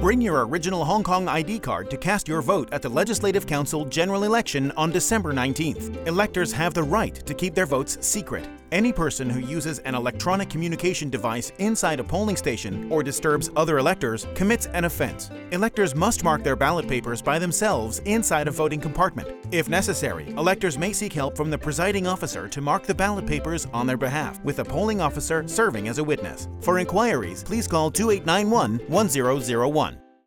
Bring your original Hong Kong ID card to cast your vote at the Legislative Council general election on December 19th. Electors have the right to keep their votes secret. Any person who uses an electronic communication device inside a polling station or disturbs other electors commits an offense. Electors must mark their ballot papers by themselves inside a voting compartment. If necessary, electors may seek help from the presiding officer to mark the ballot papers on their behalf, with a polling officer serving as a witness. For inquiries, please call 2891-1001.